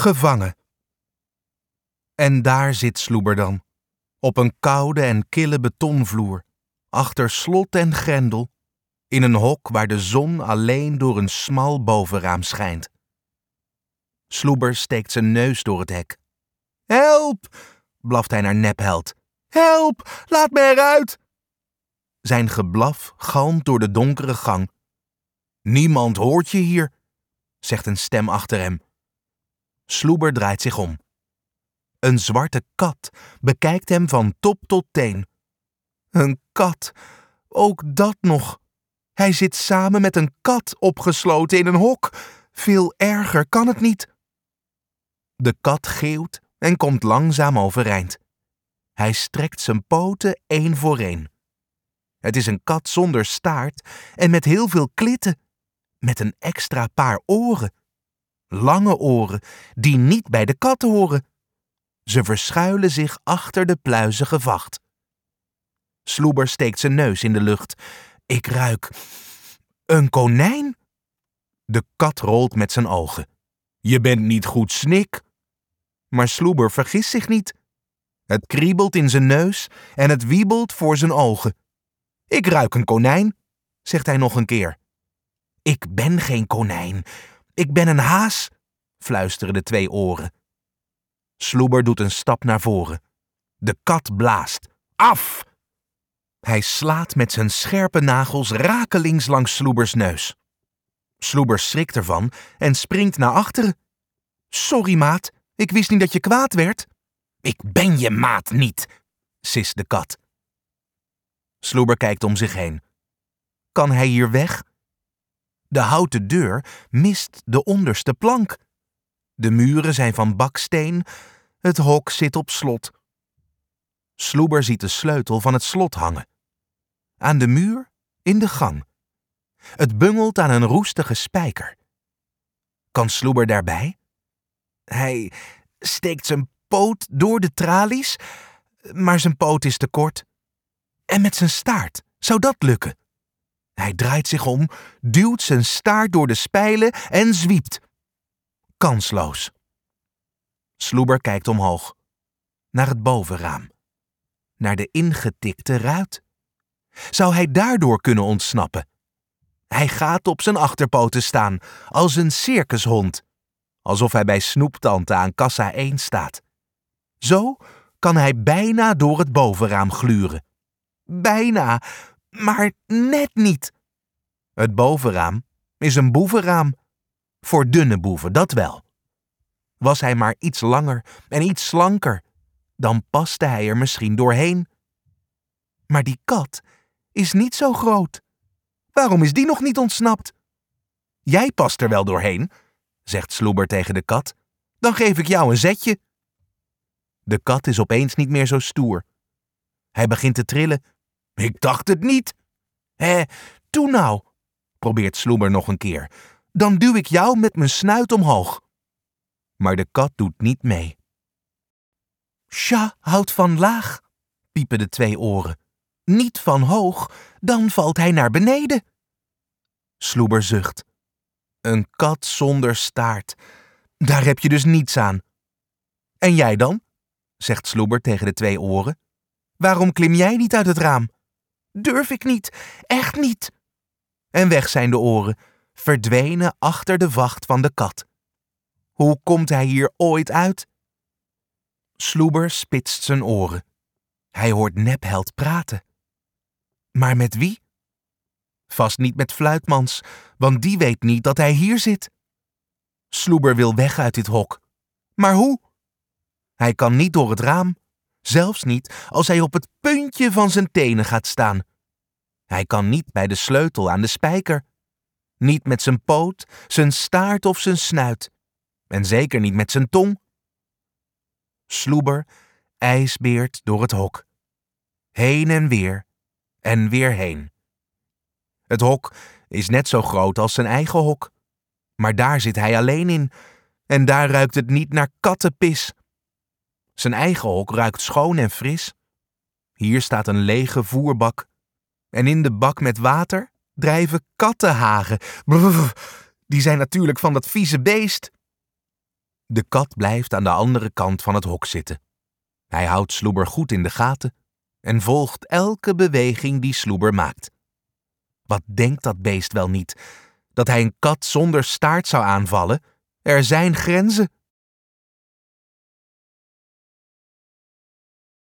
Gevangen. En daar zit Sloeber dan, op een koude en kille betonvloer, achter slot en grendel, in een hok waar de zon alleen door een smal bovenraam schijnt. Sloeber steekt zijn neus door het hek. Help, blaft hij naar Nepheld. Help, laat me eruit! Zijn geblaf galmt door de donkere gang. Niemand hoort je hier, zegt een stem achter hem. Sloeber draait zich om. Een zwarte kat bekijkt hem van top tot teen. Een kat, ook dat nog. Hij zit samen met een kat opgesloten in een hok. Veel erger kan het niet. De kat geeuwt en komt langzaam overeind. Hij strekt zijn poten één voor één. Het is een kat zonder staart en met heel veel klitten. Met een extra paar oren. Lange oren die niet bij de kat horen. Ze verschuilen zich achter de pluizige vacht. Sloeber steekt zijn neus in de lucht. Ik ruik een konijn. De kat rolt met zijn ogen. Je bent niet goed, Snik. Maar Sloeber vergist zich niet. Het kriebelt in zijn neus en het wiebelt voor zijn ogen. Ik ruik een konijn, zegt hij nog een keer. Ik ben geen konijn. Ik ben een haas, fluisteren de twee oren. Sloeber doet een stap naar voren. De kat blaast. Af! Hij slaat met zijn scherpe nagels rakelings langs Sloebers neus. Sloeber schrikt ervan en springt naar achteren. Sorry, maat, ik wist niet dat je kwaad werd. Ik ben je maat niet, sist de kat. Sloeber kijkt om zich heen. Kan hij hier weg? De houten deur mist de onderste plank. De muren zijn van baksteen, het hok zit op slot. Sloeber ziet de sleutel van het slot hangen. Aan de muur, in de gang. Het bungelt aan een roestige spijker. Kan Sloeber daarbij? Hij steekt zijn poot door de tralies, maar zijn poot is te kort. En met zijn staart, zou dat lukken? Hij draait zich om, duwt zijn staart door de spijlen en zwiept. Kansloos. Sloeber kijkt omhoog. Naar het bovenraam. Naar de ingetikte ruit. Zou hij daardoor kunnen ontsnappen? Hij gaat op zijn achterpoten staan, als een circushond. Alsof hij bij Snoeptante aan kassa 1 staat. Zo kan hij bijna door het bovenraam gluren. Bijna, maar net niet. Het bovenraam is een boevenraam. Voor dunne boeven, dat wel. Was hij maar iets langer en iets slanker, dan paste hij er misschien doorheen. Maar die kat is niet zo groot. Waarom is die nog niet ontsnapt? Jij past er wel doorheen, zegt Sloeber tegen de kat. Dan geef ik jou een zetje. De kat is opeens niet meer zo stoer. Hij begint te trillen. Ik dacht het niet. Toe nou, probeert Sloeber nog een keer. Dan duw ik jou met mijn snuit omhoog. Maar de kat doet niet mee. Sja houdt van laag, piepen de twee oren. Niet van hoog, dan valt hij naar beneden. Sloeber zucht. Een kat zonder staart. Daar heb je dus niets aan. En jij dan? Zegt Sloeber tegen de twee oren. Waarom klim jij niet uit het raam? Durf ik niet, echt niet. En weg zijn de oren, verdwenen achter de vacht van de kat. Hoe komt hij hier ooit uit? Sloeber spitst zijn oren. Hij hoort Nepheld praten. Maar met wie? Vast niet met Fluitmans, want die weet niet dat hij hier zit. Sloeber wil weg uit dit hok. Maar hoe? Hij kan niet door het raam, zelfs niet als hij op het puntje van zijn tenen gaat staan. Hij kan niet bij de sleutel aan de spijker. Niet met zijn poot, zijn staart of zijn snuit. En zeker niet met zijn tong. Sloeber ijsbeert door het hok. Heen en weer heen. Het hok is net zo groot als zijn eigen hok. Maar daar zit hij alleen in. En daar ruikt het niet naar kattenpis. Zijn eigen hok ruikt schoon en fris. Hier staat een lege voerbak. En in de bak met water drijven kattenhagen. Brrr, die zijn natuurlijk van dat vieze beest. De kat blijft aan de andere kant van het hok zitten. Hij houdt Sloeber goed in de gaten en volgt elke beweging die Sloeber maakt. Wat denkt dat beest wel niet? Dat hij een kat zonder staart zou aanvallen? Er zijn grenzen.